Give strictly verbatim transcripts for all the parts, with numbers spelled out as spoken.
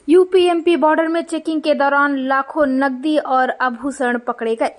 UP MP border में checking के दौरान लाखों नकदी और आभूषण पकड़े गए।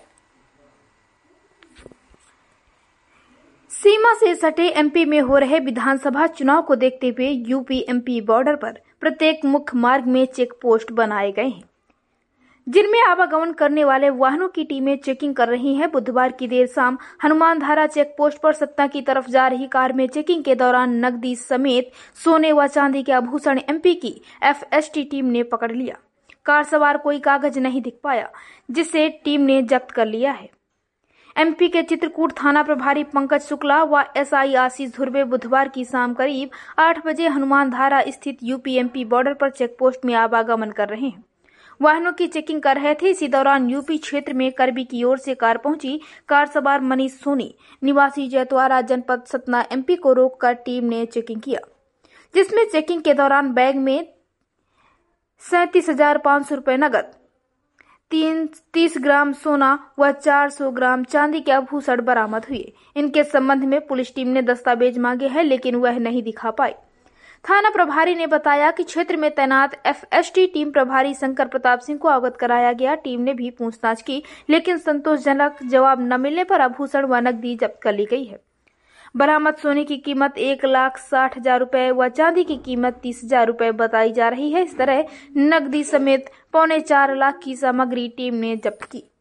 सीमा से सटे एमपी में हो रहे विधानसभा चुनाव को देखते हुए यूपी एमपी बॉर्डर पर प्रत्येक मुख्य मार्ग में चेक पोस्ट बनाए गए हैं, जिनमें आवागमन करने वाले वाहनों की टीमें चेकिंग कर रही हैं। बुधवार की देर शाम हनुमान धारा चेक पोस्ट पर सत्ता की तरफ जा रही कार में चेकिंग के दौरान नकदी समेत सोने व चांदी के आभूषण एमपी की एफएसटी टीम ने पकड़ लिया। कार सवार कोई कागज नहीं दिख पाया, जिसे टीम ने जब्त कर लिया है। एमपी के चित्रकूट थाना प्रभारी पंकज शुक्ला व एसआई आशीष धुर्वे बुधवार की शाम करीब आठ बजे हनुमान धारा स्थित यूपी एमपी बॉर्डर पर चेक पोस्ट में आवागमन कर रहे हैं, वाहनों की चेकिंग कर रहे थे। इसी दौरान यूपी क्षेत्र में करबी की ओर से कार पहुंची। कार सवार मनीष सोनी निवासी जैतवारा जनपद सतना एमपी को रोककर टीम ने चेकिंग किया, जिसमें चेकिंग के दौरान बैग में सैंतीस हजार पाँच सौ रूपये नगद, तीन तीस ग्राम सोना व चार सौ ग्राम चांदी के आभूषण बरामद हुए। इनके संबंध में पुलिस टीम ने दस्तावेज मांगे हैं, लेकिन वह नहीं दिखा पाई। थाना प्रभारी ने बताया कि क्षेत्र में तैनात एफएसटी टीम प्रभारी शंकर प्रताप सिंह को अवगत कराया गया। टीम ने भी पूछताछ की, लेकिन संतोषजनक जवाब न मिलने पर आभूषण व नकदी जब्त कर ली गई है। बरामद सोने की कीमत एक लाख साठ हजार रूपए व चांदी की कीमत तीस हजार रूपए बताई जा रही है। इस तरह नकदी समेत पौने चार लाख की सामग्री टीम ने जब्त की।